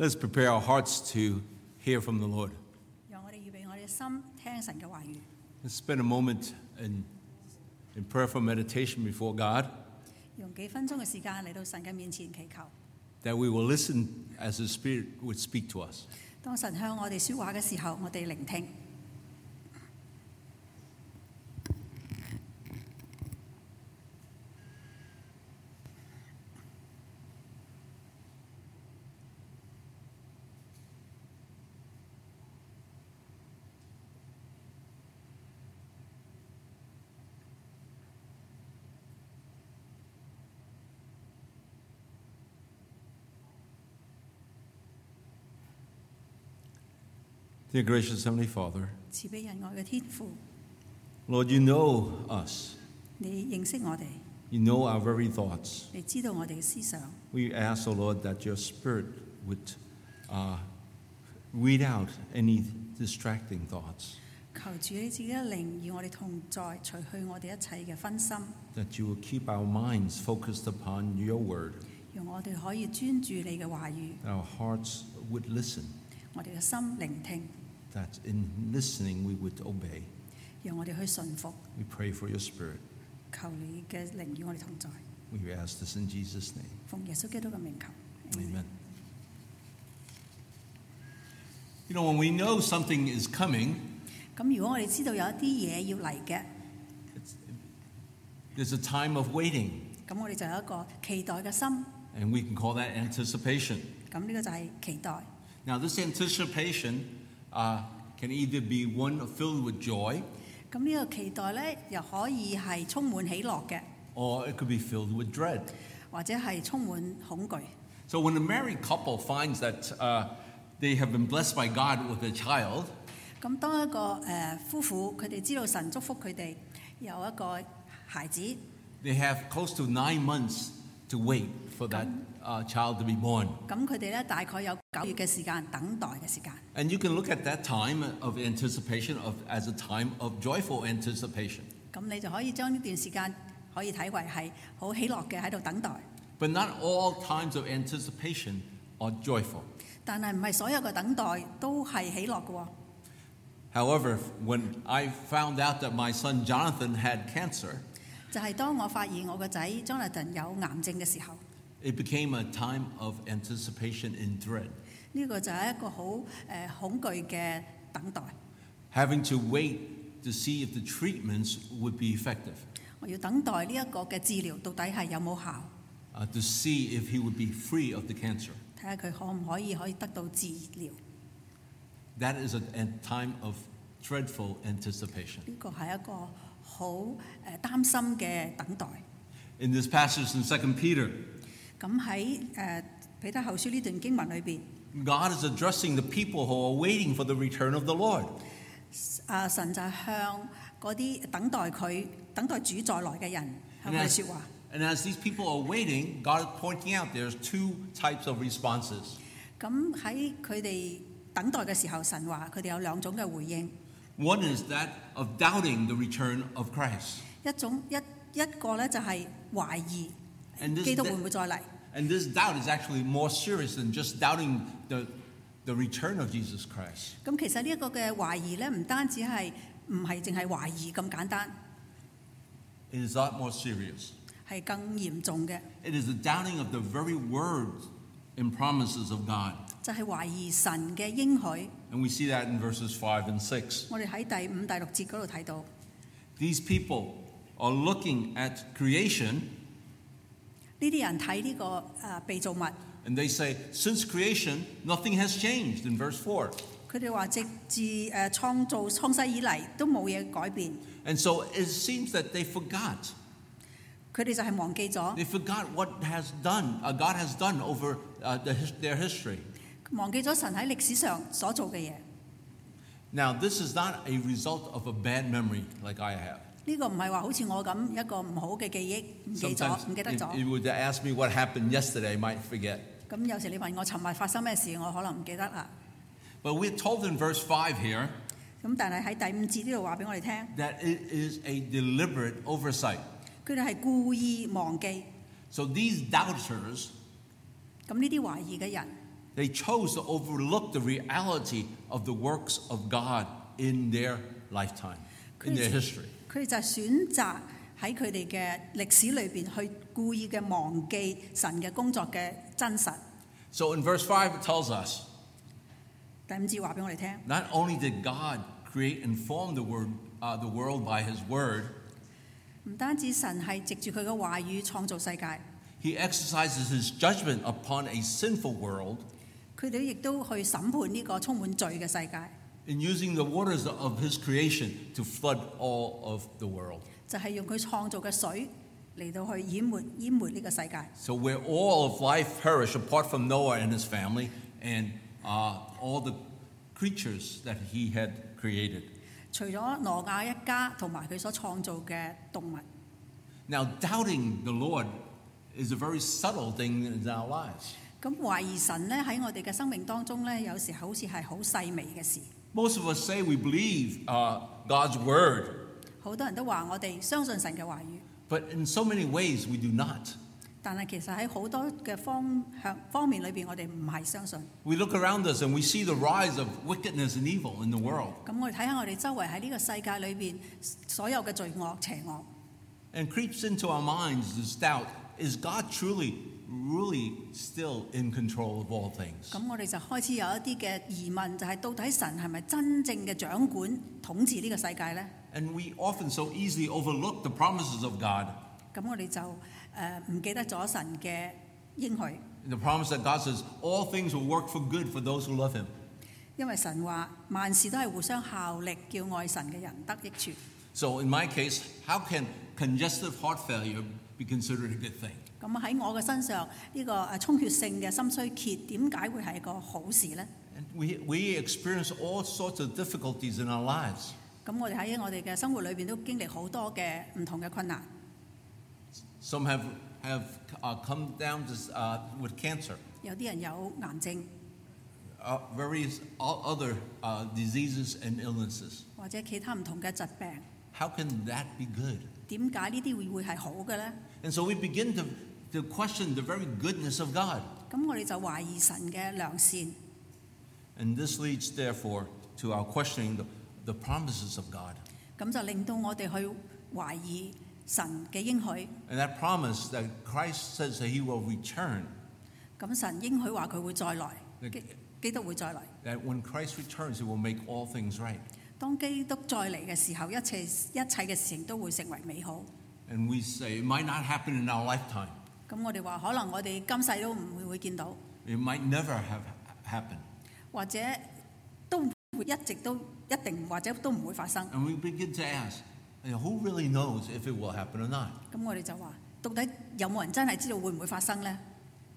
Let's prepare our hearts to hear from the Lord. 讓我哋預備我哋嘅心聽神嘅話語。 Let's spend a moment in prayerful meditation before God, 用幾分鐘嘅時間嚟到神嘅面前祈求， that we will listen as the Spirit would speak to us. 當神向我哋說話嘅時候，我哋聆聽。 Dear gracious Heavenly Father, 慈悲仁愛嘅天父， Lord, you know us. 你認識我哋， You know our very thoughts. 你知道我哋嘅思想。 We ask, O Lord, that your Spirit would weed out any distracting thoughts, 求主你自己嘅靈與我哋同在，除去我哋一切嘅分心， that you will keep our minds focused upon your word, 讓我哋可以專注你嘅話語， that our hearts would listen, 我哋嘅心聆聽， that in listening we would obey. 讓我哋去順服。 We pray for your Spirit. 求你嘅靈與我哋同在， We ask this in Jesus' name. 奉耶穌基督嘅名求。 Amen. You know, when we know something is coming, 咁如果我哋知道有一啲嘢要嚟嘅， there's a time of waiting, 咁我哋就有一個期待嘅心， and we can call that anticipation. 咁呢個就係期待。 Now, this anticipation can either be one filled with joy, 咁呢個期待呢，又可以係充滿喜樂嘅， or it could be filled with dread. 或者係充滿恐懼。 So when a married couple finds that they have been blessed by God with a child, 咁當一個夫婦佢哋知道神祝福佢哋有一個孩子， they have close to 9 months to wait for that child to be born. 咁佢哋呢大概有9月嘅時間等待嘅時間。 And you can look at that time of anticipation as a time of joyful anticipation. 咁你就可以將呢段時間可以睇為係好喜樂嘅喺度等待。 But not all times of anticipation are joyful. 但係唔係所有嘅等待都係喜樂嘅喎。 However, when I found out that my son Jonathan had cancer, 就係當我發現我個仔 Jonathan 有癌症嘅時候， it became a time of anticipation and dread. 呢個就係一個好恐懼嘅等待。 Having to wait to see if the treatments would be effective, 我要等待呢一個嘅治療到底係有冇效， to see if he would be free of the cancer. 睇下佢可唔可以得到治療。 That is a time of dreadful anticipation. 呢個係一個好擔心嘅等待。 In this passage in 2 Peter, 咁喺彼得後書呢段經文裏邊， God is addressing the people who are waiting for the return of the Lord. 神就向嗰啲等待主再來嘅人向佢哋説話。 And as these people are waiting, God is pointing out there's 2 types of responses. 咁喺佢哋等待嘅時候，神話佢哋有2種嘅回應。 One is that of doubting the return of Christ. 一個咧就係懷疑 And this, 基督會唔會再嚟。 and this doubt is actually more serious than just doubting the return of Jesus Christ. 咁其實呢一個嘅懷疑咧，唔單止係唔係淨係懷疑咁簡單， It is a lot more serious. 係更嚴重嘅， It is the doubting of the very words and promises of God. 就係懷疑神嘅應許。 And we see that in verses 5 and 6. 我哋喺第5、第6節嗰度睇到， These people are looking at creation 呢啲人睇呢個被造物， and they say, since creation, nothing has changed in verse 4. 佢哋話直至創世以嚟都冇嘢改變， And so it seems that they forgot. 佢哋就係忘記咗， They forgot what God has done over their history. 忘記咗神喺歷史上所做嘅嘢。 Now, this is not a result of a bad memory like I have. 呢個唔係話好似我咁一個唔好嘅記憶，唔記得 If 咗。 you would ask me what happened yesterday, I might forget. 咁有時你問我尋日發生咩事，我可能唔記得啦。 But we're told in verse 5 here 咁但係喺第5節呢度話俾我哋聽， that it is a deliberate oversight. 佢哋係故意忘記。 So these doubters 咁呢啲懷疑嘅人 They chose to overlook the reality of the works of God in their lifetime, in their history. 佢哋就係選擇喺佢哋嘅歷史裏邊去故意嘅忘記神嘅工作嘅真實。 So in verse 5 it tells us, 第5節話俾我哋聽， not only did God create and form the world by His word, 唔單止神係藉住佢嘅話語創造世界， He exercises His judgment upon a sinful world 佢哋亦都去審判呢個充滿罪嘅世界， in using the waters of His creation to flood all of the world. 就係用佢創造嘅水嚟到去淹沒呢個世界。 So where all of life perished apart from Noah and his family and all the creatures that he had created. 除咗挪亞一家同埋佢所創造嘅動物， Now, doubting the Lord is a very subtle thing in our lives. 咁懷疑神咧喺我哋嘅生命當中咧，有時好似係好細微嘅事。 Most of us say we believe God's word, 好多人都話我哋相信神嘅話語， but in so many ways we do not. 但係其實喺好多嘅方面裏邊，我哋唔係相信。 We look around us and we see the rise of wickedness and evil in the world. 咁我哋睇下我哋周圍喺呢個世界裏邊所有嘅罪惡邪惡， And creeps into our minds this doubt, is God really still in control of all things? 咁我哋就開始有一啲嘅疑問，就係到底神係咪真正嘅掌管統治呢個世界呢？ And we often so easily overlook the promises of God. 咁我哋就唔記得咗神嘅應許， The promise that God says, all things will work for good for those who love Him. 因為神話萬事都係互相效力，叫愛神嘅人得益處。 So in my case, how can congestive heart failure be considered a good thing? 咁喺我嘅身上，呢個充血性嘅心衰竭點解會係一個好事呢？ And we experience all sorts of difficulties in our lives. 咁我哋喺我哋嘅生活裏邊都經歷好多嘅唔同嘅困難。 Some have come down with cancer, 有啲人有癌症， various other diseases and illnesses. 或者其他唔同嘅疾病， How can that be good? 點解呢啲會係好嘅呢？ And so we begin to question the very goodness of God. 咁我哋就懷疑神嘅良善， And this leads, therefore, to our questioning the promises of God. 咁就令到我哋去懷疑神嘅應許。 And that promise that Christ says that He will return, 咁神應許話佢會再來， Okay. 基督會再來。 that when Christ returns, He will make all things right. 當基督再嚟嘅時候，一切嘅事情都會成為美好。 And we say it might not happen in our lifetime. 咁我哋話可能我哋今世都唔會見到， It might never have happened. 或者都會一直都一定或者都唔會發生。 And we begin to ask, who really knows if it will happen or not? 咁我哋就話，到底有冇人真係知道會唔會發生呢？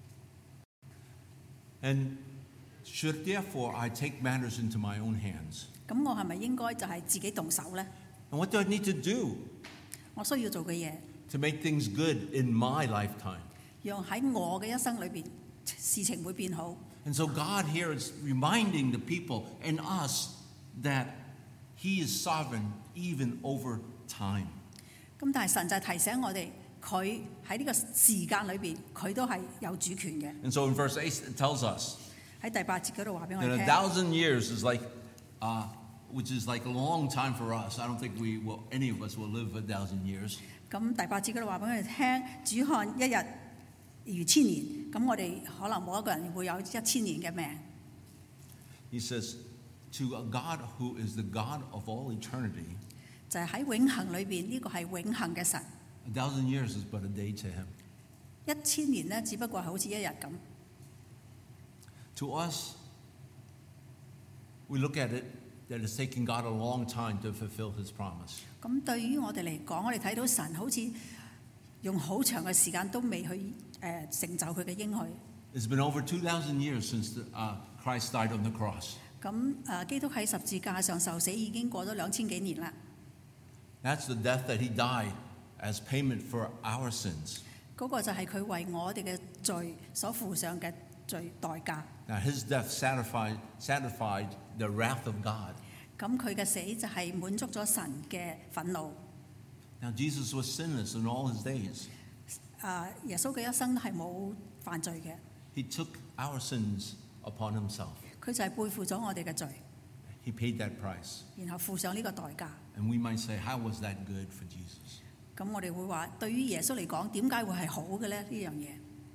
And should therefore I take matters into my own hands? 咁我係咪應該就係自己動手呢？ And what do I need to do 我需要做嘅嘢， to make things good in my lifetime? 讓喺我嘅一生裏邊事情會變好。 And so God here is reminding the people and us that He is sovereign even over time. 咁但係神就係提醒我哋，佢喺呢個時間裏邊，佢都係有主權嘅。 And so in verse 8 it tells us 喺第8節嗰度話俾我 that 哋 a 聽， thousand years is which is like a long time for us. I don't think any of us will live 1,000 years. 咁第8節嗰度話俾我哋聽，主看一日如千年，咁我哋可能冇一個人會有1000年嘅命。 He says, to a God who is the God of all eternity, 就係喺永恆裏邊，呢個係永恆嘅神。 1,000 years is but a day to Him. 1000年呢，只不過係好似一日咁。 To us, we look at it that it's taking God a long time to fulfill His promise. 咁對於我哋嚟講，我哋睇到神好似用好長嘅時間都未去成就佢嘅應許。 It's been over 2,000 years since Christ died on the cross. 咁基督喺十字架上受死已經過咗2000幾年啦。 That's the death that He died as payment for our sins. 嗰個就係佢為我哋嘅罪所付上嘅罪代價。 Now His death satisfied the wrath of God. 咁佢嘅死就係滿足咗神嘅憤怒。 Now Jesus was sinless in all His days. 耶穌嘅一生係冇犯罪嘅。 He took our sins upon himself. 佢就係背負咗我哋嘅罪， He paid that price. 然後付上呢個代價。 And we might say, how was that good for Jesus? 咁我哋會話，對於耶穌嚟講，點解會係好嘅咧？呢樣嘢，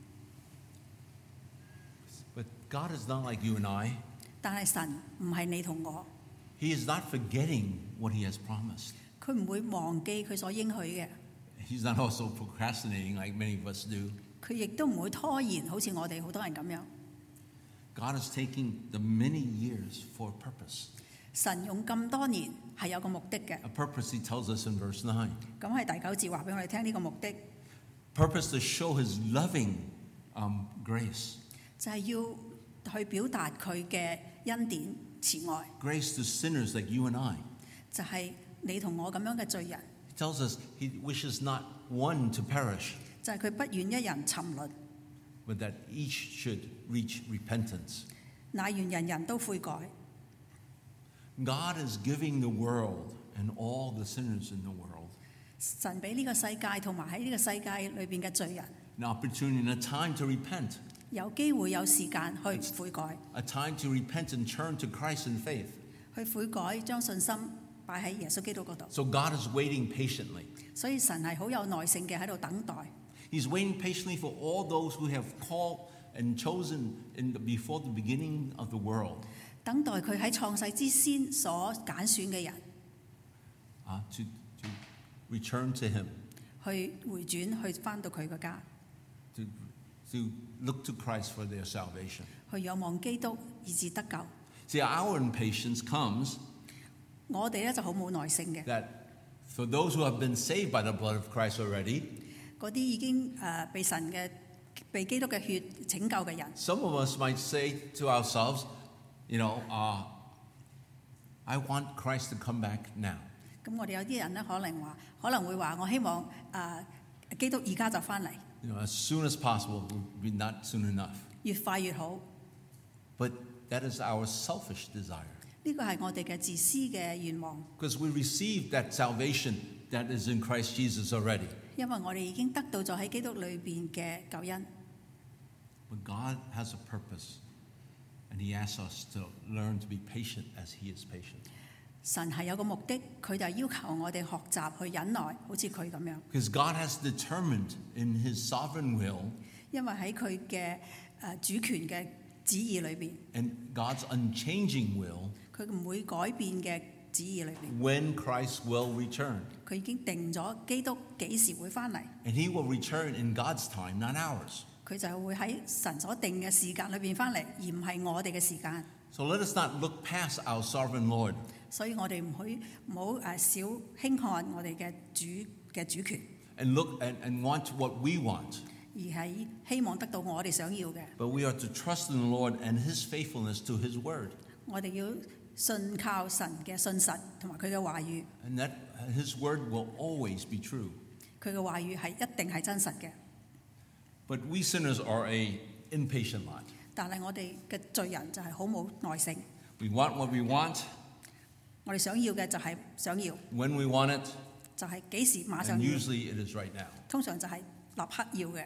But God is not like you and I. 但係神唔係你同我， He is not forgetting what he has promised. 佢唔會忘記佢所應許嘅， He's not also procrastinating like many of us do. 佢亦都唔會拖延，好似我哋好多人咁樣。 God is taking the many years for a purpose. 神用咁多年係有個目的嘅， A purpose he tells us in verse 9. 咁喺第9節話俾我哋聽呢個目的， Purpose to show his loving grace. 就係要去表達佢嘅恩典慈愛， Grace to sinners like you and I. 就係你同我咁樣嘅罪人， He tells us he wishes not one to perish, 就係佢不願一人沉淪， but that each should reach repentance. 乃願人人都悔改。 God is giving the world and all the sinners in the world 神俾呢個世界同埋喺呢個世界裏邊嘅罪人 an opportunity and a time to repent, 有機會有時間去悔改， a time to repent and turn to Christ in faith. 去悔改，將信心擺喺耶穌基督嗰度。 So God is waiting patiently. 所以神係好有耐性嘅喺度等待， He's waiting patiently for all those who have called and chosen before the beginning of the world 等待佢喺創世之先所揀選嘅人 to return to Him, 去回轉，去翻到佢嘅家， to look to Christ for their salvation. 去仰望基督以致得救。 See, our impatience comes 我哋咧就好冇耐性嘅， that for those who have been saved by the blood of Christ already, 嗰啲已經被基督嘅血拯救嘅人， some of us might say to ourselves, I want Christ to come back now. 咁我哋有啲人咧可能會話，我希望基督而家就翻嚟， As soon as possible, would be not soon enough. 越快越好。 But that is our selfish desire. 呢個係我哋嘅自私嘅願望， Because we received that salvation that is in Christ Jesus already. 因為我哋已經得到咗喺基督裏邊嘅救恩。 But God has a purpose, and He asks us to learn to be patient as He is patient. 神係有個目的，佢就係要求我哋學習去忍耐，好似佢咁樣。 Because God has determined in His sovereign will 因為喺佢嘅主權嘅旨意裏邊， and God's unchanging will 佢唔會改變嘅旨意裏邊， when Christ will return. 佢已經定咗基督幾時會翻嚟， And He will return in God's time, not ours. 佢就會喺神所定嘅時間裏邊翻嚟，而唔係我哋嘅時間。 So let us not look past our sovereign Lord 所以我哋唔好少輕看我哋嘅主權， and look and want what we want. 而係希望得到我哋想要嘅。 But we are to trust in the Lord and His faithfulness to His word. 我哋要信靠神嘅信實同埋佢嘅話語， And that His word will always be true. 佢嘅話語係一定係真實嘅。 But we sinners are a impatient lot. 但係我哋嘅罪人就係好冇耐性， We want what we want, 我哋想要嘅就係想要， when we want it, 就係幾時馬 and 上要， usually it is right now. 通常就係立刻要嘅。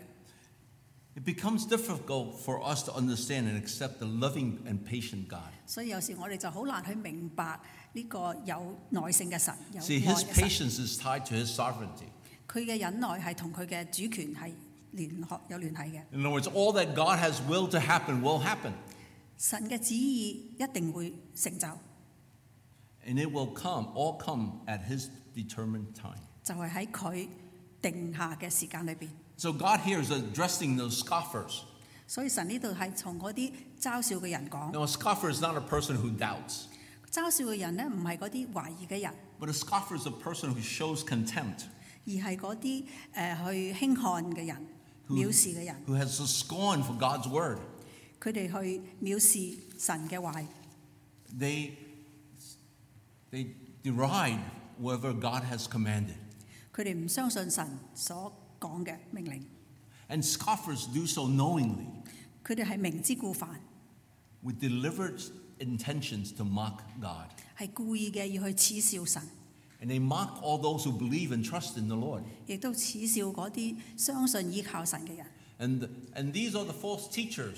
It becomes difficult for us to understand and accept the loving and patient God. 所以有時我哋就好難去明白呢個有耐性嘅神，有愛 See, His 嘅神。 patience is tied to His sovereignty. 佢嘅忍耐係同佢嘅主權係有聯繫嘅。 In other words, all that God has willed to happen will happen. 神嘅旨意一定會成就， And it will all come at His determined time. 就係喺佢定下嘅時間裏邊。 So God here is addressing those scoffers. 所以神呢度係從嗰啲嘲笑嘅人講， Now, a scoffer is not a person who doubts, 嘲笑嘅人呢，唔係嗰啲懷疑嘅人， but a scoffer is a person who shows contempt, 而係嗰啲去輕看嘅人、藐視嘅人， who has a scorn for God's word. 佢哋去藐視神嘅話， They deride whatever God has commanded. 佢哋唔相信神所講嘅命令， And scoffers do so knowingly, 佢哋係明知故犯， with deliberate intentions to mock God. 係故意嘅要去恥笑神， And they mock all those who believe and trust in the Lord. 亦都恥笑嗰啲相信依靠神嘅人。 And these are the false teachers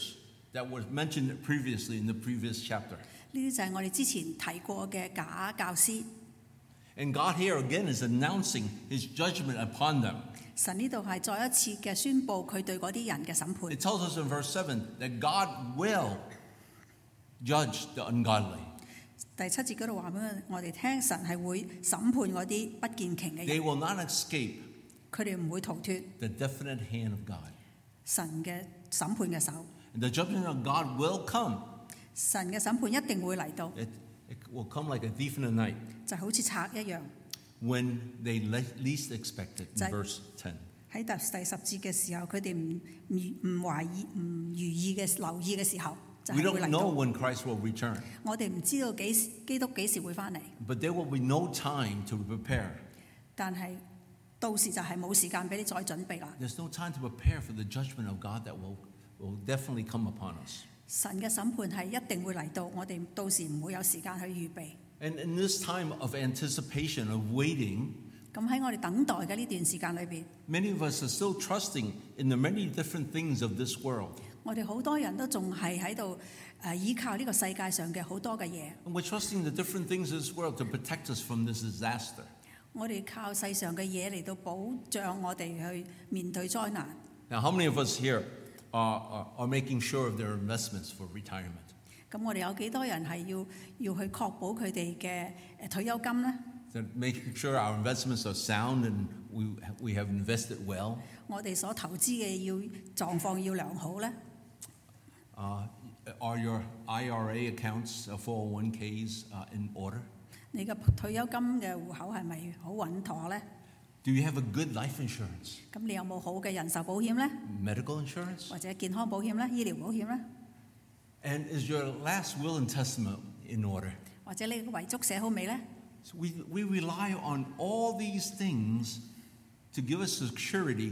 that was mentioned previously in the previous chapter. 呢啲就係我哋之前提過嘅假教師。 And God here again is announcing his judgment upon them. 神呢度係再一次嘅宣佈佢對嗰啲人嘅審判。 It tells us in verse 7 that God will judge the ungodly. 第7節嗰度話俾我哋聽，神係會審判嗰啲不虔虔嘅 They 人， will not escape 佢哋唔會逃脫 the definite hand of God. 神嘅審判嘅手。 And the judgment of God will come. 神嘅審判一定會嚟到， It will come like a thief in the night 就好似賊一樣。 when they least expect it, in Right. verse 10. 喺第10節嘅時候，佢哋唔懷疑、唔如意嘅留意嘅時候，就 We 係會 don't 嚟 know 到。 when Christ will return, 我哋唔知道基督幾時會翻嚟， but there will be no time to prepare. 但係到時就係冇時間俾你再準備啦。 There's no time to prepare for the judgment of God that will definitely come upon us. 神嘅審判係一定會嚟到，我哋到時唔會有時間去預備。 And in this time of anticipation, of waiting, 咁喺我哋等待嘅呢段時間裏邊， many of us are still trusting in the many different things of this world. 我哋好多人都仲係喺度依靠呢個世界上嘅好多嘅嘢。 And we're trusting the different things of this world to protect us from this disaster. 我哋靠世上嘅嘢嚟到保障我哋去面對災難。 Now, how many of us here are making sure of their investments for retirement? 咁我哋有幾多人係要去確保佢哋嘅退休金呢？ That making sure our investments are sound and we have invested well. 我哋所投資嘅狀況要良好呢？ Are your IRA accounts, 401ks in order? 你嘅退休金嘅戶口係咪好穩妥呢？ Do you have a good life insurance, 咁你有冇好嘅人壽保險呢？ medical insurance? 或者健康保險呢？醫療保險呢？ And is your last will and testament in order? 或者你嘅遺囑寫好未呢？ So we rely on all these things to give us security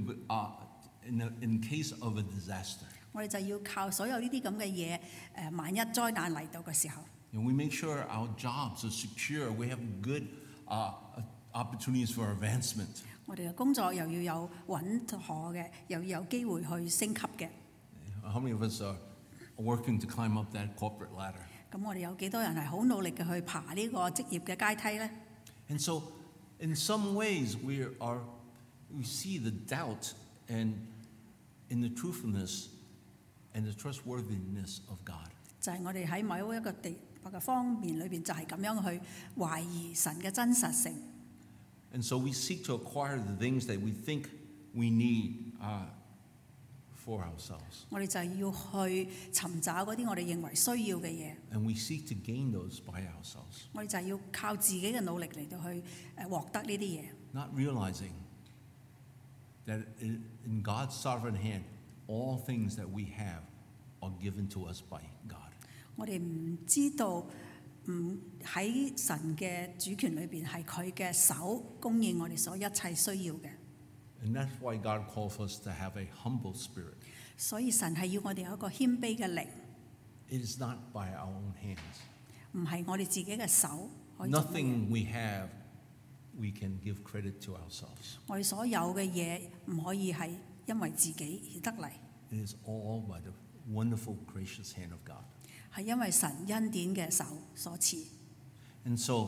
in case of a disaster. 我哋就要靠所有呢啲咁嘅嘢，萬一災難嚟到嘅時候， And we make sure our jobs are secure. We have good opportunities for advancement. 我哋嘅工作又要有穩妥嘅，又要有機會去升級嘅。 How many of us are working to climb up that corporate ladder? 咁我哋有幾多人係好努力嘅去爬呢個職業嘅階梯呢？ And so, in some ways, we see the doubt and in the truthfulness and the trustworthiness of God. 就係我哋喺某一個方面裏邊，就係咁樣去懷疑神嘅真實性。 And so we seek to acquire the things that we think we need for ourselves. 我哋就要去尋找嗰啲我哋認為需要嘅嘢， And we seek to gain those by ourselves, 我哋就要靠自己嘅努力嚟到去獲得呢啲嘢。 not realizing that in God's sovereign hand, all things that we have are given to us by God. 我哋唔知道，喺神嘅主權裏邊係佢嘅手供應我哋所一切需要嘅， And that's why God calls us to have a humble spirit. 所以神係要我哋有一個謙卑嘅靈， It is not by our own hands. 唔係我哋自己嘅手可以做嘅嘢。 Nothing we have, we can give credit to ourselves. 我哋所有嘅嘢唔可以係因為自己而得嚟， It is all by the wonderful, gracious hand of God. 係因為神恩典嘅手所賜。 And so,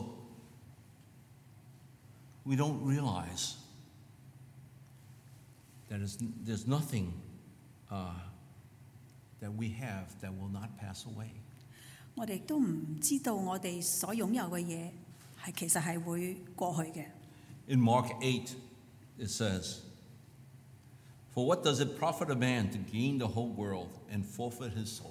we don't realize that there's nothing that we have that will not pass away. 我哋都唔知道我哋所擁有嘅嘢係其實係會過去嘅。 In Mark 8, it says, "For what does it profit a man to gain the whole world and forfeit his soul?"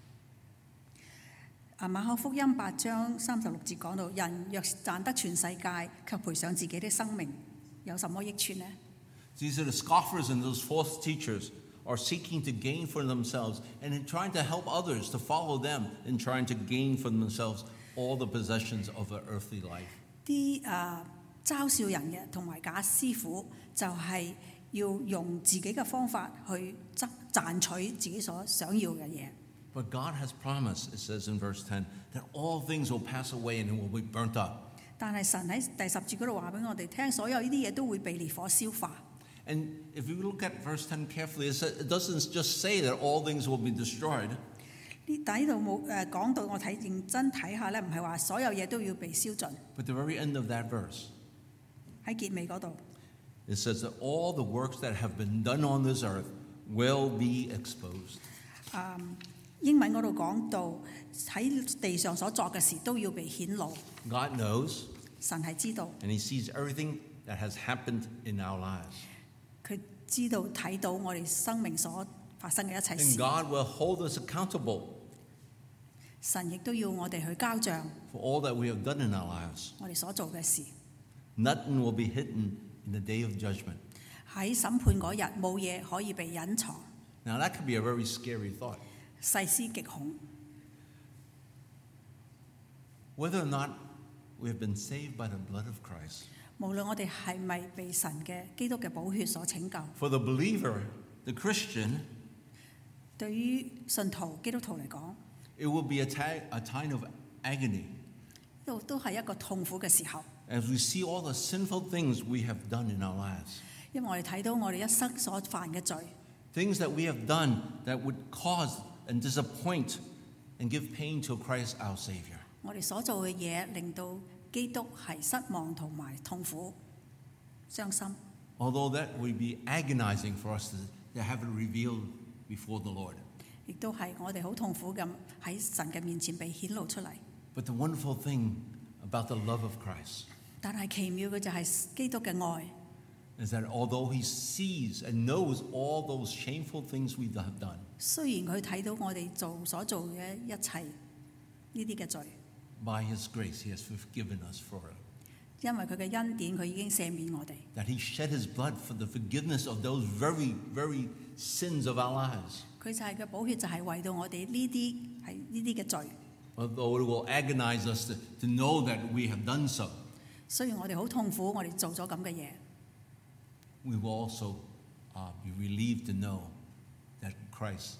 馬可福音8章36節講到：人若賺得全世界，卻賠上自己的生命，有什麼益處呢？ These are the scoffers and those false teachers are seeking to gain for themselves and in trying to help others to follow them in trying to gain for themselves all the possessions of an earthly life. 啲嘲笑人嘅同埋假師傅就係要用自己嘅方法去賺取自己所想要嘅嘢。 But God has promised, it says in verse 10, that all things will pass away and it will be burnt up. 但係神喺第10節嗰度話俾我哋聽，所有呢啲嘢都會被烈火消化。 And if you look at verse 10 carefully, it doesn't just say that all things will be destroyed. 但呢度冇講到，我認真睇下咧，唔係話所有嘢都要被燒盡。 But the very end of that verse, 喺結尾嗰度， it says that all the works that have been done on this earth will be exposed. 英文嗰度講到喺地上所作嘅事都要被顯露。 God knows, 神係知道， and He sees everything that has happened in our lives. 佢知道睇到我哋生命所發生嘅一切 And 事。 God will hold us accountable 神亦都要我哋去交帳， for all that we have done in our lives. 我哋所做嘅事。 Nothing will be hidden in the day of judgment. 喺審判嗰日，冇嘢可以被隱藏， Now, that could be a very scary thought. 細思極恐。 Whether or not we have been saved by the blood of Christ. 無論我哋係咪被神嘅基督嘅寶血所拯救， For the believer, the Christian, 對於信徒基督徒嚟講， it will be a time of agony 都係一個痛苦嘅時候， as we see all the sinful things we have done in our lives. 因為我哋睇到我哋一生所犯嘅罪， Things that we have done that would cause and disappoint and give pain to Christ our Savior. 我哋所做嘅嘢令到基督係失望同埋痛苦、傷心。 Although that would be agonizing for us to have it revealed before the Lord. 亦都係我哋好痛苦咁喺神嘅面前被顯露出嚟。 But the wonderful thing about the love of Christ 但係奇妙嘅就係基督嘅愛， is that although He sees and knows all those shameful things we have done, 雖然佢睇到我哋所做嘅一切呢啲嘅罪， by His grace He has forgiven us for it. 因為佢嘅恩典，佢已經赦免我哋。 That He shed His blood for the forgiveness of those very, very sins of our lives. 佢就係嘅寶血，就係為到我哋呢啲嘅罪。 Although it will agonize us to know that we have done so, 雖然我哋好痛苦，我哋做咗咁嘅嘢， we will also be relieved to know that Christ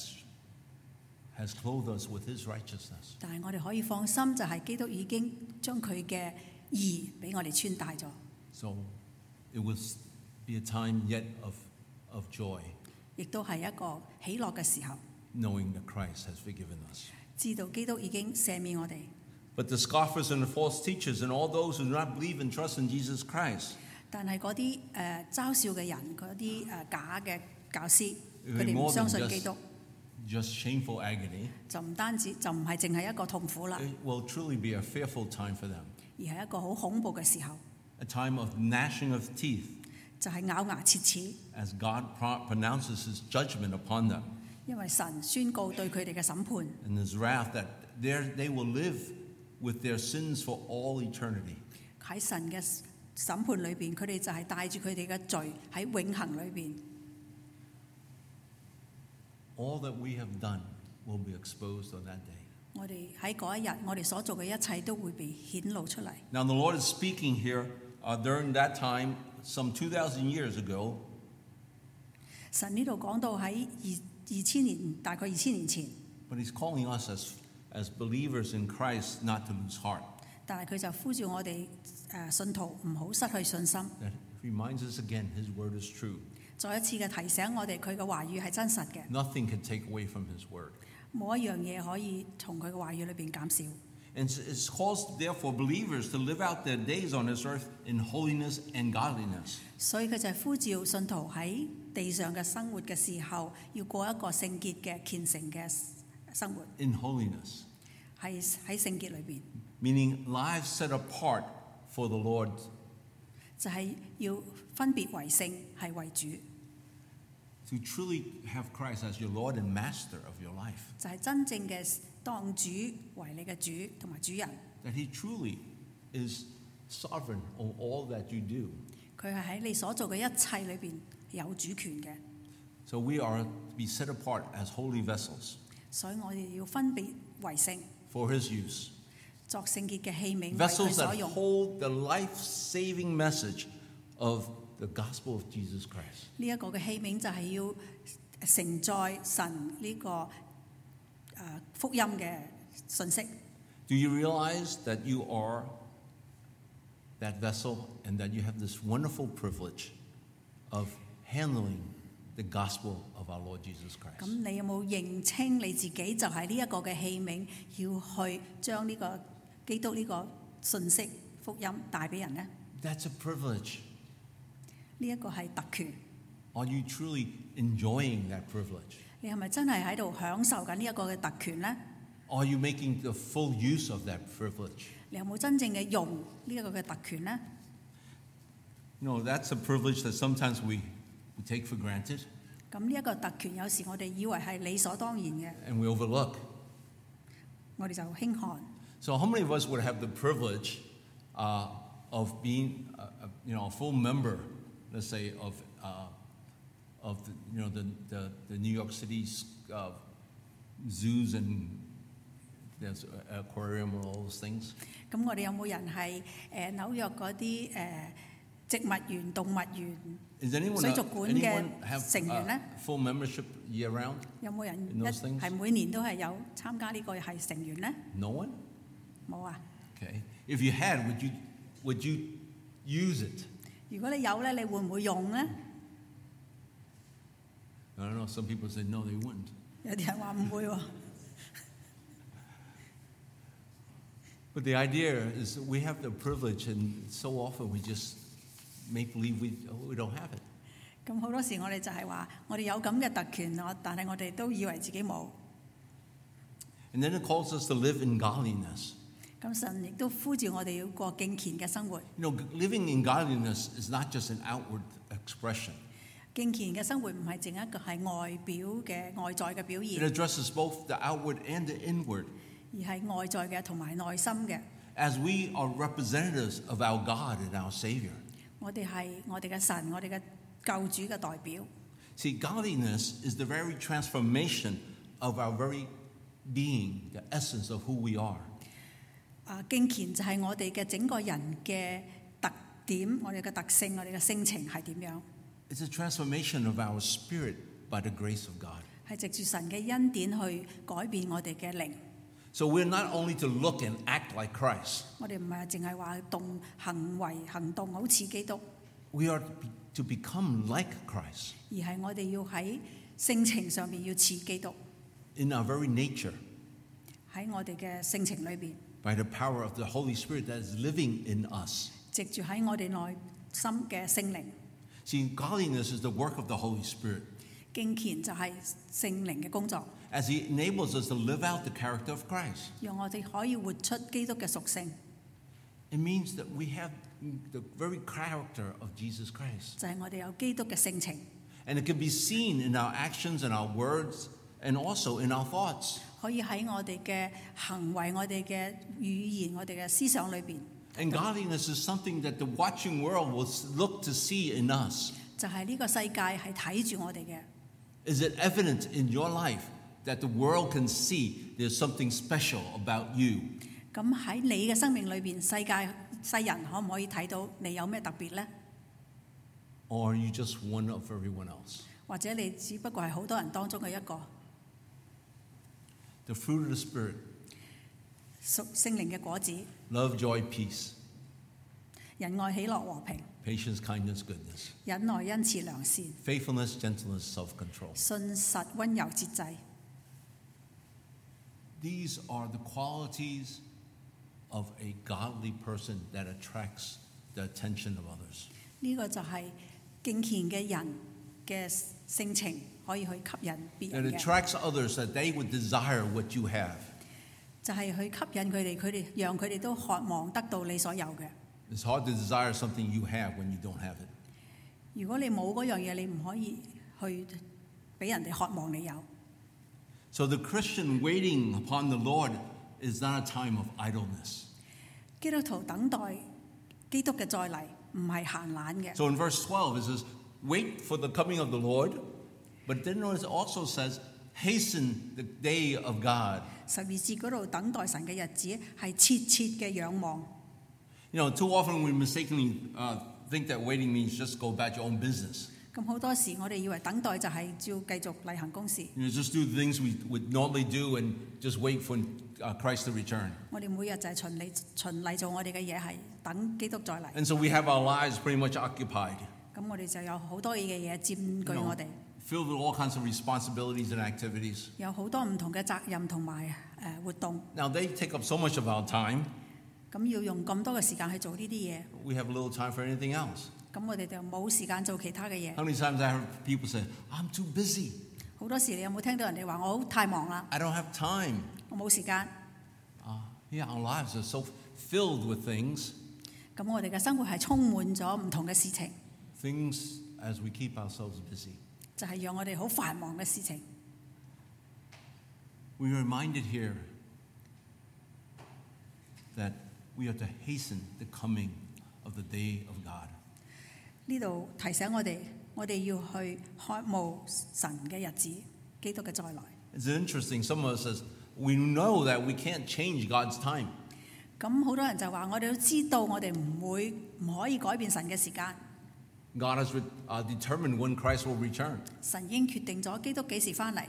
has clothed us with His righteousness. 但係我哋可以放心，就係基督已經將佢嘅義俾我哋穿戴咗。 So it will be a time yet of joy, 亦都係一個喜樂嘅時候， knowing that Christ has forgiven us. 知道基督已經赦免我哋。 But the scoffers and the false teachers and all those who do not believe and trust in Jesus Christ, 但係嗰啲嘲笑嘅人，嗰啲假嘅教師， it 佢 will be 哋唔 more 相 than 信基督， just shameful agony. 就唔單止就唔係淨係一個痛苦啦， It will truly be a fearful time for them, 而係一個好恐怖嘅時候， a time of gnashing of teeth 就係咬牙切齒， as God pronounces His judgment upon them 因為神宣告對佢哋嘅審判， and His wrath that they will live with their sins for all eternity. 喺神嘅審判裏邊，佢哋就係帶住佢哋嘅罪喺永恆裏邊。 All that we have done will be exposed on that day. 我哋喺嗰一日，我哋所做嘅一切都會被顯露出嚟。 Now the Lord is speaking here during that time, some 2,000 years ago, 神呢度講到喺2000年，大概2000年前， but He's calling us as believers in Christ not to lose heart. 但係佢就呼召我哋信徒唔好失去信心， That reminds us again His word is true. 再一次嘅提醒我哋佢嘅話語係真實嘅， Nothing can take away from His word. 冇一樣嘢可以從佢嘅話語裏邊減少。 And it calls therefore believers to live out their days on this earth in holiness and godliness. 所以佢就係呼召信徒喺地上嘅生活嘅時候，要過一個聖潔嘅虔誠嘅生活， In holiness, 係喺聖潔裏邊， meaning lives set apart for the Lord. 就係要分別為聖，係為主， To truly have Christ as your Lord and Master of your life. 就係真正嘅當主為你嘅主同埋主人。 That He truly is sovereign over all that you do. 佢係喺你所做嘅一切裏邊有主權嘅， So we are to be set apart as holy vessels 所以我哋要分別為聖， for His use. 作聖潔嘅器皿為佢 Vessels 所 that 用。 hold the life-saving message of the gospel of Jesus Christ. 呢一個嘅器皿就係要承載神呢個福音嘅信息。 Do you realize that you are that vessel and that you have this wonderful privilege of handling the gospel of our Lord Jesus Christ? 咁你有冇認清你自己就係呢一個嘅器皿，要去將呢個基督呢個信息福音帶俾人呢？ That's a privilege. 呢一個係特權。 Are you truly enjoying that privilege? 你係咪真係喺度享受緊呢一個嘅特權呢？ Are you making the full use of that privilege? 你有冇真正嘅用呢一個嘅特權呢？ That's a privilege that sometimes we take for granted 咁呢一個特權有時我哋以為係理所當然嘅， and we overlook. 我哋就輕看。 So how many of us would have the privilege of being, a full member, let's say, of the New York City's zoos and there's aquarium and all those things? 咁我哋有冇人係紐約嗰啲植物園、動物園、 Is anyone 水族館嘅 have 成員呢？ full membership year round? 有冇人 in those things? 係每年都係有參加呢個係成員呢？ No one? 冇啊！ Okay. If you had, would you use it? 如果你有咧，你會唔會用呢？ I don't know. Some people say no, they wouldn't. 有啲人話唔會喎。 But the idea is we have the privilege, and so often we just make believe we don't have it. 咁好多時我哋就係話，我哋有咁嘅特權，但係我哋都以為自己冇。 And then it calls us to live in godliness. 咁神亦都呼召我哋要過敬虔嘅生活。 Living in godliness is not just an outward expression. 敬虔嘅生活唔係淨一個係外表嘅外在嘅表 It 現， addresses both the outward and the inward. 而係外在嘅同埋內心嘅。 As we are representatives of our God and our Savior. 我哋係我哋嘅神，我哋嘅救主嘅代表。 See, godliness is the very transformation of our very being, the essence of who we are. 敬虔就係我哋嘅整個人嘅特點，我哋嘅特性，我哋嘅性情係點樣？ It's a transformation of our spirit by the grace of God. 係藉住神嘅恩典去改變我哋嘅靈。 So we're not only to look and act like Christ. 我哋唔係淨係話行為行動好似基督， We are to become like Christ 而係我哋要喺性情上邊要似基督， in our very nature 喺我哋嘅性情裏邊， by the power of the Holy Spirit that is living in us. 藉住喺我哋內心嘅聖靈。 See, godliness is the work of the Holy Spirit 敬虔就係聖靈嘅工作， as He enables us to live out the character of Christ. 讓我哋可以活出基督嘅屬性， It means that we have the very character of Jesus Christ. 就係我哋有基督嘅性情， And it can be seen in our actions and our words and also in our thoughts. 可以喺我哋嘅行為、我哋嘅語言、我哋嘅思想裏邊。 And godliness is something that the watching world will look to see in us. 就係呢個世界係睇住我哋嘅。 Is it evident in your life that the world can see there's something special about you? 咁喺你嘅生命裏邊，世人可唔可以睇到你有咩特別呢？ Or are you just one of everyone else? 或者你只不過係好多人當中嘅一個？ The fruit of the Spirit, 屬聖靈嘅果子， love, joy, peace, 仁愛、喜樂、和平、 patience, kindness, goodness, 忍耐、恩慈、良善、 faithfulness, gentleness, self-control. 信實、温柔、節制。 These are the qualities of a godly person that attracts the attention of others. 呢個就係敬虔嘅人嘅性情，可以去吸引別 It 人嘅， attracts others that they would desire what you have. 就係去吸引佢哋讓佢哋都渴望得到你所有嘅。 It's hard to desire something you have when you don't have it. 如果你冇嗰樣嘢，你唔可以去俾人哋渴望你有。 So the Christian waiting upon the Lord is not a time of idleness. 基督徒等待基督嘅再嚟，唔係閒懶嘅。 So in verse 12 it says, wait for the coming of the Lord. But then it also says, hasten the day of God. 12節嗰度等待神嘅日子係切切嘅仰望。 Too often we mistakenly think that waiting means just go about your own business. 咁好多時我哋以為等待就係照繼續例行公事。 Just do the things we would normally do and just wait for Christ to return. 我哋每日就係循例做我哋嘅嘢，係等基督再嚟。 And so we have our lives pretty much occupied. 咁我哋就有好多嘅嘢佔據 You know, 我哋， filled with all kinds of responsibilities and activities. 有好多唔同嘅責任同埋活動。 Now, they take up so much of our time, 咁要用咁多嘅時間去做呢啲嘢， we have little time for anything else. 咁我哋就冇時間做其他嘅嘢。 How many times I heard people say, I'm too busy. 好多時你有冇聽到人哋話我太忙啦， I don't have time. 我冇時間。 Yeah, our lives are so filled with things, 咁我哋嘅生活係充滿咗唔同嘅事情， things as we keep ourselves busy. 就係讓我哋好繁忙嘅事情。 We're reminded here that we have to hasten the coming of the day of God. 呢度提醒我哋，我哋要去渴慕神嘅日子，基督嘅再來。 It's interesting, some of us says, we know that we can't change God's time. 咁好多人就話，我哋都知道我哋唔可以改變神嘅時間。 God has determined when Christ will return. 神已經決定咗基督幾時翻嚟，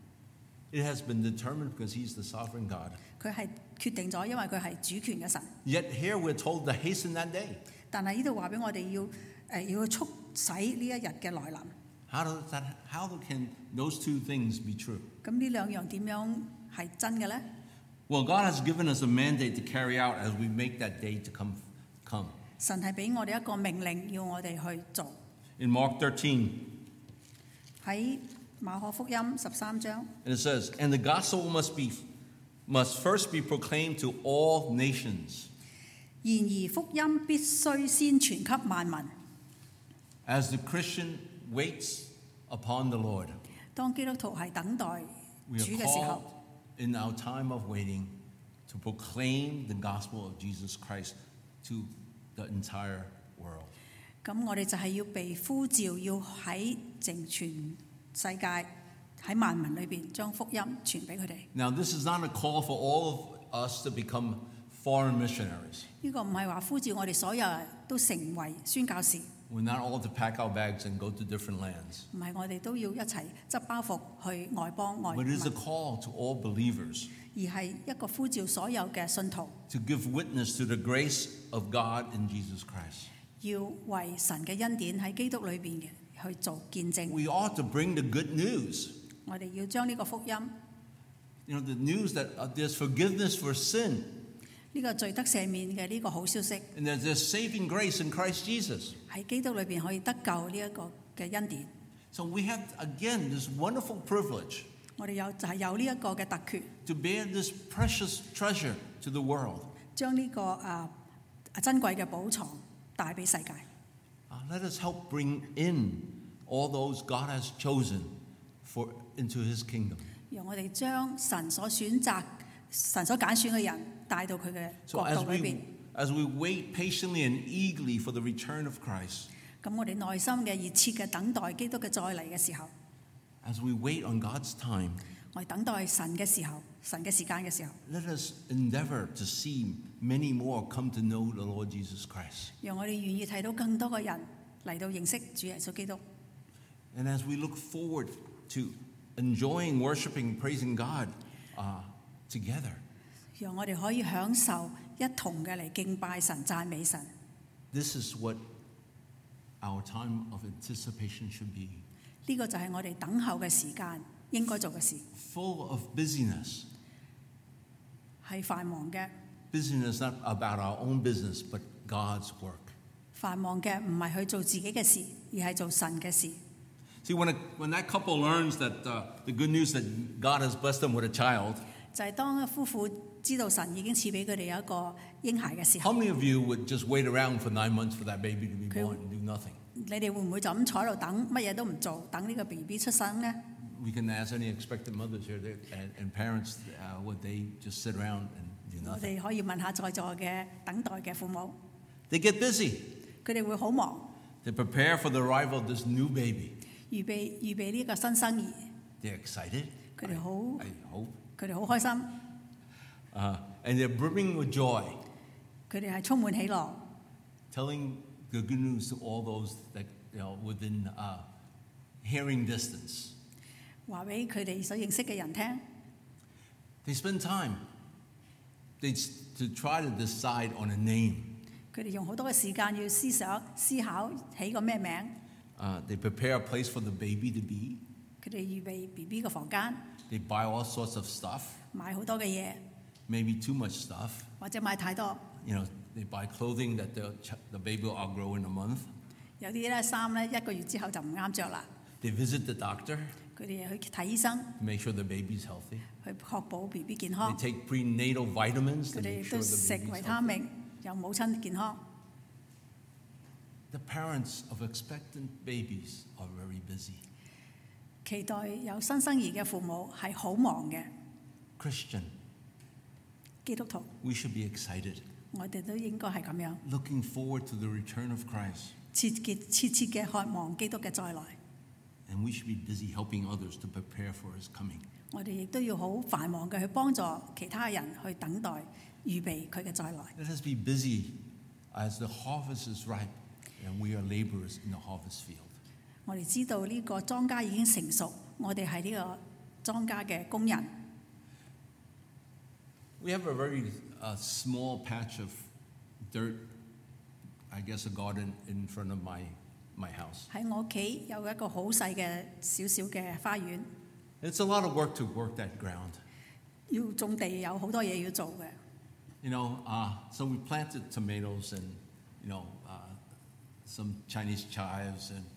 It has been determined because He's the sovereign God. 佢係決定咗，因為佢係主權嘅神。 Yet here we're told to hasten that day. 但係呢度話俾我哋要促使呢一日嘅來臨。 How can those two things be true? 咁呢兩樣點樣係真嘅呢？ Well, God has given us a mandate to carry out as we make that day to come. 神係俾我哋一個命令，要我哋去做。 In Mark 13, 喺馬可福音13章， and it says, "And the gospel must first be proclaimed to all nations, 然而福音必須先傳給萬民。 as the Christian waits upon the Lord." 當基督徒係等待 We 主 are 嘅時 called 候， in our time of waiting to proclaim the gospel of Jesus Christ to the entire world. 咁我哋就係要被呼召，要喺整全世界喺萬民裏邊將福音傳俾佢哋。 Now, this is not a call for all of us to become foreign missionaries. 呢個唔係話呼召我哋所有人都成為宣教士， We're not all to pack our bags and go to different lands. 唔係我哋都要一齊執包袱去外邦外 But 民， it is a call to all believers 而係一個呼召所有嘅信徒， to give witness to the grace of God in Jesus Christ. 要為神嘅恩典喺基督裏邊嘅去做見證。 We ought to bring the good news. 我哋要將呢個福音， You know, the news that there's forgiveness for sin 呢個罪得赦免嘅呢個好消息， and that there's saving grace in Christ Jesus. 喺基督裏邊可以得救呢一個嘅恩典。 So we have, again, this wonderful privilege 我哋就係有呢一個嘅特權， to bear this precious treasure to the world. 將呢個珍貴嘅寶藏帶俾世界。 Let us help bring in all those God has chosen into His kingdom. 讓我哋將神所選擇、神所揀選嘅人帶到佢嘅 So 國 as 度裏邊。 we wait patiently and eagerly for the return of Christ, 咁我哋內心嘅熱切嘅等待基督嘅再嚟嘅時候， as we wait on God's time, 我哋等待神嘅時候、神嘅時間嘅時候， let us endeavor to see many more come to know the Lord Jesus Christ. 讓我哋願意睇到更多嘅人嚟到認識主耶穌基督。 And as we look forward to enjoying, worshiping, praising God together, 讓我哋可以享受一同嘅嚟敬拜神、讚美神。 this is what our time of anticipation should be. 呢個就係我哋等候嘅時間應該做嘅事， Full of busyness. 係繁忙嘅。 Busyness not about our own business, but God's work. 繁忙嘅唔係去做自己嘅事，而係做神嘅事。 See, when that couple learns that the good news that God has blessed them with a child, 就係當夫婦知道神已經賜俾佢哋有一個嬰孩嘅時 how 候， many of you would just wait around for 9 months for that baby to be Okay. born and do nothing? 你哋會唔會就咁坐喺度等，乜嘢都唔做，等呢個 BB 出生呢？ We can ask any expectant mothers here and parents, would they just sit around and do 我 nothing? 哋可以問下在座嘅等待嘅父母， They get busy. 佢哋會好忙， They prepare for the arrival of this new baby. 預備呢個新生兒， They're excited. 佢哋好 I hope. 佢哋好開心， And they're brimming with joy, 佢哋係充滿喜樂， telling the good news to all those that within hearing distance. 話俾佢哋所認識嘅人聽。 They spend time to try to decide on a name. 佢哋用好多嘅時間要思考起個咩名。 They prepare a place for the baby to be. 佢哋預備 BB 嘅房間， They buy all sorts of stuff, 買好多嘅嘢， maybe too much stuff. 或者買太多。 They buy clothing that the baby will outgrow in a month. 有啲咧衫咧1個月之後就唔啱着啦。 They visit the doctor 佢哋去睇醫生， to make sure the baby's healthy. 去確保 BB 健 They 康。 take prenatal vitamins 佢 to 哋 make 亦 sure 都 the 食 baby's 維他 healthy. 命，有母親健康。 The parents of expectant babies are very busy. 期待有新生兒嘅父母係好忙嘅。 Christian, 基督徒， we should be excited, 我哋都應該係咁樣， looking forward to the return of Christ. 切切嘅渴望基督嘅再來。 And we should be busy helping others to prepare for his coming. 我哋亦都要好繁忙嘅去幫助其他人去等待預備佢嘅再來。 Let us be busy as the harvest is ripe and we are laborers in the harvest field. 我哋知道呢個莊稼已經成熟，我哋係呢個莊稼嘅工人。 We have a very small patch of dirt, I guess a garden in front of my house. 喺我屋企有一個好細嘅少少嘅花園， It's a lot of work to work that ground. 要種地有好多嘢要做嘅。 So we planted tomatoes and, some Chinese chives and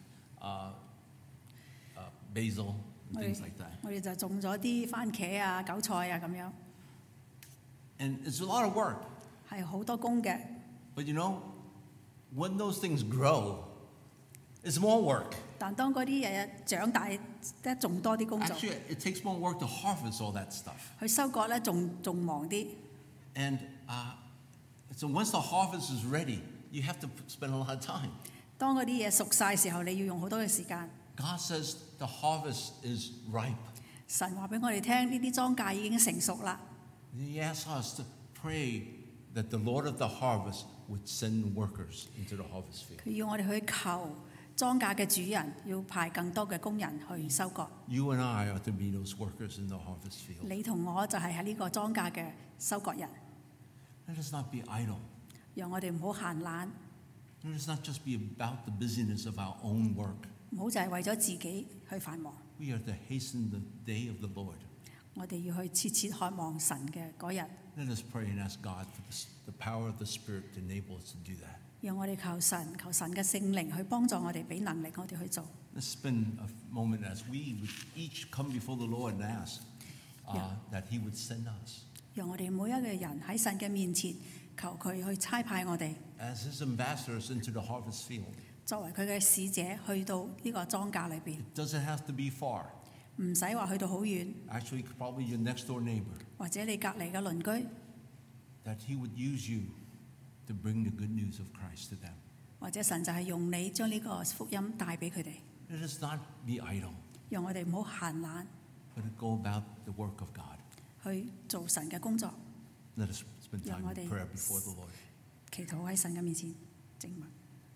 basil and 我 things 哋 like that. 我哋就種咗啲番茄啊、韭菜啊咁樣， And it's a lot of work. 係好多工嘅。 But when those things grow, it's more work. 但當嗰啲嘢長大得仲多啲工作， Actually, it takes more work to harvest all that stuff. 去收割咧仲忙啲。 And so once the harvest is ready, you have to spend a lot of time. 當嗰啲嘢熟晒時候，你要用好多嘅時間。 God says the harvest is ripe. 神話俾我哋聽，呢啲莊稼已經成熟啦。 He asks us to pray that the Lord of the harvest would send workers into the harvest field. 佢要我哋去求莊稼嘅主人，要派更多嘅工人去收割。 You and I are to be those workers in the harvest field. 你同我就係喺呢個莊稼嘅收割人， Let us not be idle. 讓我哋唔好閒懶， Let us not just be about the busyness of our own work. 唔好就係為咗自己去繁忙。 We are to hasten the day of the Lord. 我哋要去切切渴望神嘅嗰日， Let us pray and ask God for the power of the Spirit to enable us to do that. 讓我哋求神嘅聖靈去幫助我哋，俾能力我哋去做。 Let's spend a moment as we would each come before the Lord and ask that He would send us 讓我哋每一個人喺神嘅面前求佢去差派我哋， as His ambassadors into the harvest field. 作為佢嘅使者去到呢個莊稼裏邊， It doesn't have to be far. 唔使話去到好遠， Actually, probably your next door neighbor. 或者你隔離嘅鄰居， That He would use you to bring the good news of Christ to them. 或者神就係用你將呢個福音帶俾佢哋， Let us not be idle, 讓我哋唔好閒懶 but go about the work of God. 去做神嘅工作， Let us spend time in 讓我哋 prayer before the Lord. 祈禱喺神嘅面前靜默。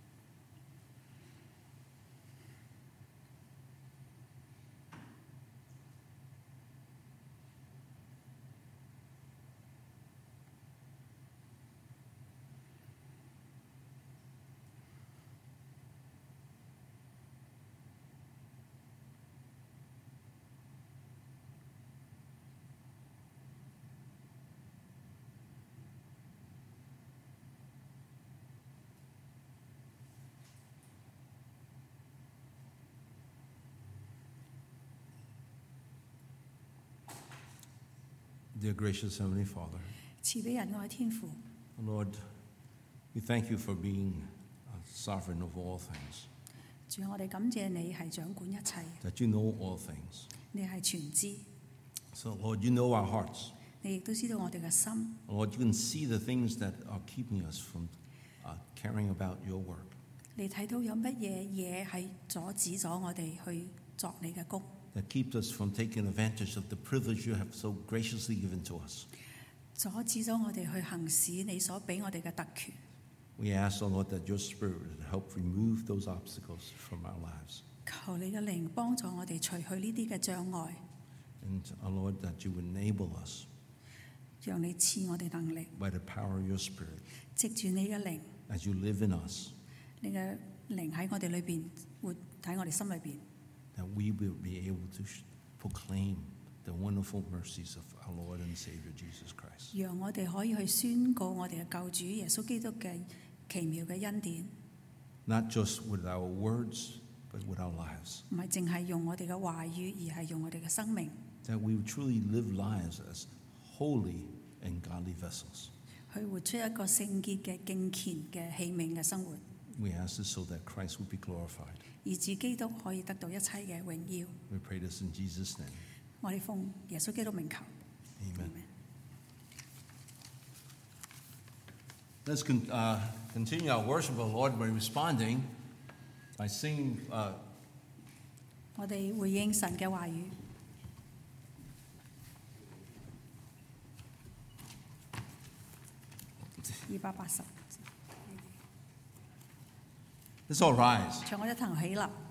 Dear gracious Heavenly Father, 慈悲仁愛天父， Lord, we thank you for being sovereign of all things, 主，我哋感謝你係掌管一切， that you know all things. 你係全知， So, Lord, you know our hearts. 你亦都知道我哋嘅心， Lord, you can see the things that are keeping us from caring about your work. 你睇到有乜嘢係阻止咗我哋去作你嘅工， That keeps us from taking advantage of the privilege you have so graciously given to us. 阻止咗我哋去行使你所俾我哋嘅特權。 We ask, O Lord, that your Spirit would help remove those obstacles from our lives. 求你嘅靈幫助我哋除去呢啲嘅障礙， And, O Lord, that you would enable us 讓你賜我哋能力， by the power of your Spirit 藉住你嘅靈， as you live in us. 你嘅靈喺我哋裏邊活喺我哋心裏邊， that we will be able to proclaim the wonderful mercies of our Lord and Savior Jesus Christ. 讓我哋可以去宣告我哋嘅救主耶穌基督嘅奇妙嘅恩典， Not just with our words, but with our lives. 唔係淨係用我哋嘅話語，而係用我哋嘅生命 That we truly live lives as holy and godly vessels. 去活出一個聖潔嘅敬虔嘅器皿嘅生活， We ask this so that Christ would be glorified. 以致基督可以得到一切嘅榮耀。 We pray this in Jesus' name. 我哋奉耶穌基督名求。 Amen. Let's continue our worship of the Lord by responding by singing 我哋回應神嘅話語。280， Let's all rise. 唱我一堂起立。